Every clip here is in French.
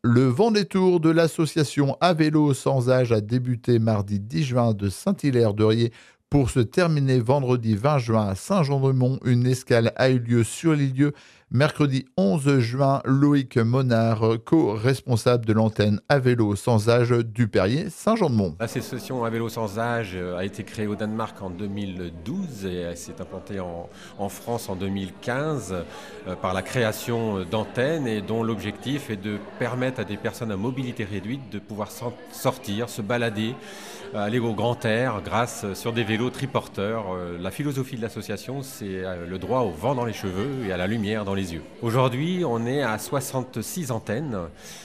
Le Vendée-Tour de l'association À vélo sans âge a débuté mardi 10 juin de Saint-Hilaire-de-Riez pour se terminer vendredi 20 juin à Saint-Jean-de-Mont. Une escale a eu lieu sur l'île-dieu mercredi 11 juin. Loïc Monard, co-responsable de l'antenne À vélo sans âge du Perrier Saint-Jean-de-Mont. L'association À vélo sans âge a été créée au Danemark en 2012 et elle s'est implantée en France en 2015 par la création d'antennes et dont l'objectif est de permettre à des personnes à mobilité réduite de pouvoir sortir, se balader, aller au grand air sur des vélos triporteurs. La philosophie de l'association, c'est le droit au vent dans les cheveux et à la lumière dans les yeux. Aujourd'hui, on est à 66 antennes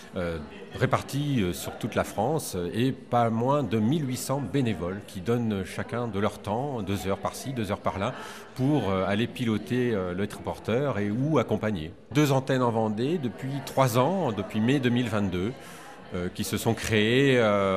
réparties sur toute la France et pas moins de 1800 bénévoles qui donnent chacun de leur temps, 2 heures par-ci, 2 heures par-là, pour aller piloter le triporteur et ou accompagner. 2 antennes en Vendée depuis 3 ans, depuis mai 2022. Qui se sont créés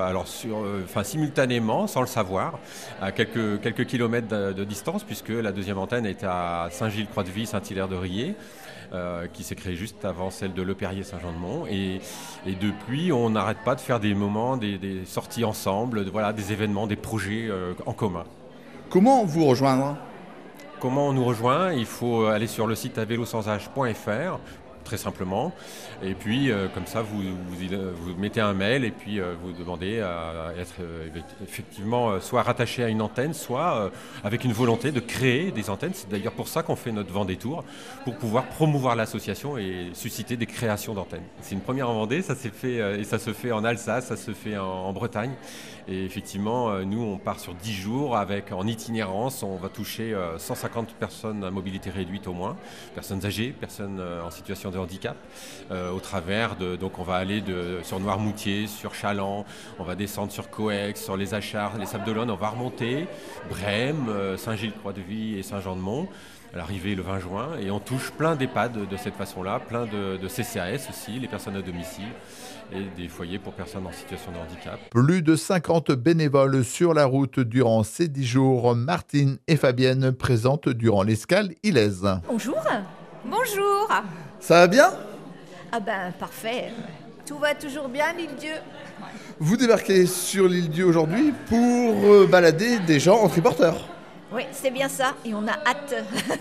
simultanément, sans le savoir, à quelques kilomètres de distance, puisque la deuxième antenne est à Saint-Gilles-Croix-de-Vie, Saint-Hilaire-de-Riez, qui s'est créée juste avant celle de Le Perrier Saint-Jean-de-Mont. Et depuis, on n'arrête pas de faire des moments, des sorties ensemble, des événements, des projets en commun. Comment vous rejoindre ? Comment on nous rejoint ? Il faut aller sur le site avelosansage.fr, très simplement. Et puis, comme ça, vous mettez un mail et puis vous demandez à être effectivement soit rattaché à une antenne, soit avec une volonté de créer des antennes. C'est d'ailleurs pour ça qu'on fait notre Vendée Tour, pour pouvoir promouvoir l'association et susciter des créations d'antennes. C'est une première en Vendée, ça s'est fait et ça se fait en Alsace, ça se fait en Bretagne. Et effectivement, nous, on part sur 10 jours en itinérance. On va toucher 150 personnes à mobilité réduite au moins, personnes âgées, personnes en situation de handicap, au travers donc on va aller sur Noirmoutier, sur Chaland, on va descendre sur Coex, sur les Achards, les Sables d'Olonne, on va remonter Brême, Saint-Gilles-Croix-de-Vie et Saint-Jean-de-Mont, à l'arrivée le 20 juin, et on touche plein d'EHPAD de cette façon-là, plein de CCAS aussi, les personnes à domicile, et des foyers pour personnes en situation de handicap. Plus de 50 bénévoles sur la route durant ces 10 jours. Martine et Fabienne présentes durant l'escale Ilaise. Bonjour. Bonjour. Ça va bien ? Ah ben parfait. Tout va toujours bien, l'île-dieu. Vous débarquez sur l'île-dieu aujourd'hui pour balader des gens en triporteur. Oui, c'est bien ça, et on a hâte.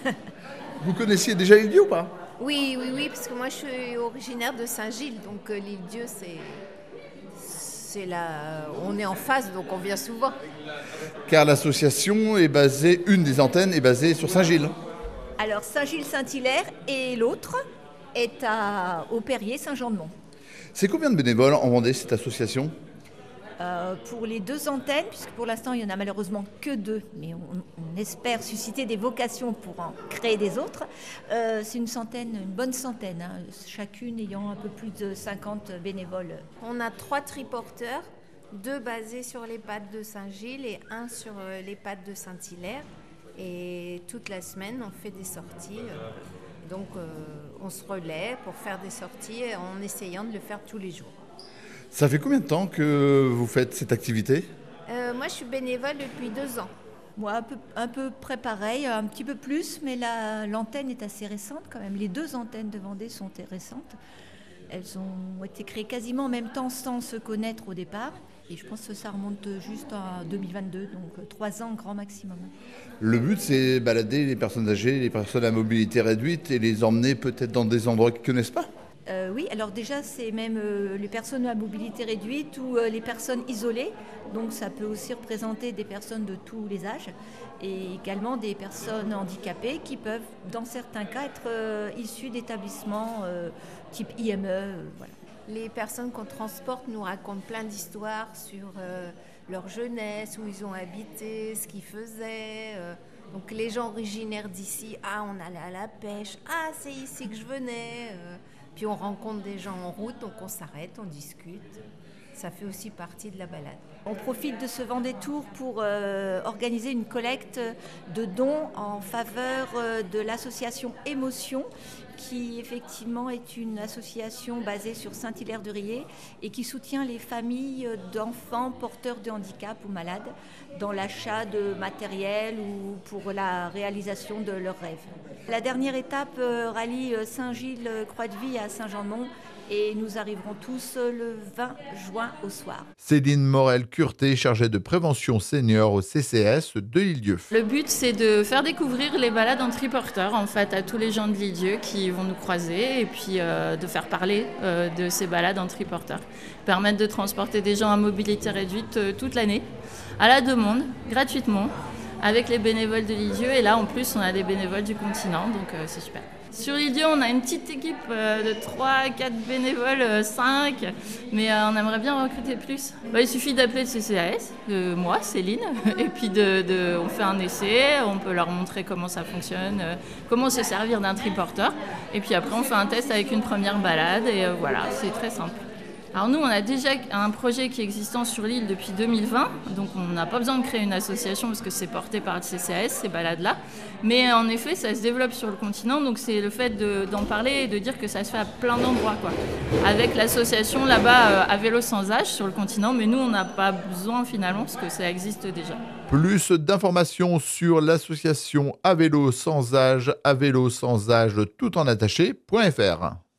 Vous connaissiez déjà l'île-dieu ou pas ? Oui, parce que moi je suis originaire de Saint-Gilles, donc l'île-dieu c'est là, on est en face, donc on vient souvent. Car l'association est basée, une des antennes est basée sur Saint-Gilles. Alors Saint-Gilles-Saint-Hilaire et l'autre est au Perrier Saint-Jean-de-Mont. C'est combien de bénévoles en Vendée cette association ? Pour les 2 antennes, puisque pour l'instant il n'y en a malheureusement que 2, mais on espère susciter des vocations pour en créer des autres, c'est une bonne centaine, chacune ayant un peu plus de 50 bénévoles. On a 3 triporteurs, 2 basés sur les pattes de Saint-Gilles et 1 sur les pattes de Saint-Hilaire. Et toute la semaine, on fait des sorties. Donc on se relaie pour faire des sorties en essayant de le faire tous les jours. Ça fait combien de temps que vous faites cette activité ? Moi, je suis bénévole depuis 2 ans. Moi, un peu près pareil, un petit peu plus, mais l'antenne est assez récente quand même. Les 2 antennes de Vendée sont récentes. Elles ont été créées quasiment en même temps sans se connaître au départ. Et je pense que ça remonte juste à 2022, donc 3 ans grand maximum. Le but, c'est balader les personnes âgées, les personnes à mobilité réduite et les emmener peut-être dans des endroits qu'ils ne connaissent pas ? Oui, alors déjà, c'est même les personnes à mobilité réduite ou les personnes isolées. Donc ça peut aussi représenter des personnes de tous les âges et également des personnes handicapées qui peuvent, dans certains cas, être issues d'établissements type IME. Voilà. Les personnes qu'on transporte nous racontent plein d'histoires sur leur jeunesse, où ils ont habité, ce qu'ils faisaient. Donc les gens originaires d'ici, on allait à la pêche, c'est ici que je venais. Puis on rencontre des gens en route, donc on s'arrête, on discute. Ça fait aussi partie de la balade. On profite de ce Vendée Tour pour organiser une collecte de dons en faveur de l'association Émotion, qui effectivement est une association basée sur Saint-Hilaire-de-Riez et qui soutient les familles d'enfants porteurs de handicap ou malades dans l'achat de matériel ou pour la réalisation de leurs rêves. La dernière étape rallie Saint-Gilles-Croix-de-Vie à Saint-Jean-de-Mont Et nous arriverons tous le 20 juin au soir. Céline Morel-Curté, chargée de prévention senior au CCS de Lilieu. Le but, c'est de faire découvrir les balades en triporteur en fait, à tous les gens de Lilieu qui vont nous croiser et puis de faire parler de ces balades en triporteur. Permettre de transporter des gens à mobilité réduite toute l'année, à la demande, gratuitement, avec les bénévoles de Lilieu. Et là, en plus, on a des bénévoles du continent, donc c'est super. Sur Lilieu, on a une petite équipe de 3, 4 bénévoles, 5, mais on aimerait bien recruter plus. Il suffit d'appeler le CCAS, moi, Céline, et puis on fait un essai, on peut leur montrer comment ça fonctionne, comment se servir d'un triporteur, et puis après on fait un test avec une première balade, et voilà, c'est très simple. Alors nous, on a déjà un projet qui est existant sur l'île depuis 2020, donc on n'a pas besoin de créer une association parce que c'est porté par le CCAS, ces balades-là. Mais en effet, ça se développe sur le continent, donc c'est le fait d'en parler et de dire que ça se fait à plein d'endroits, quoi. Avec l'association là-bas à Vélo Sans Âge sur le continent, mais nous, on n'a pas besoin finalement parce que ça existe déjà. Plus d'informations sur l'association À Vélo Sans Âge, tout en attaché.fr.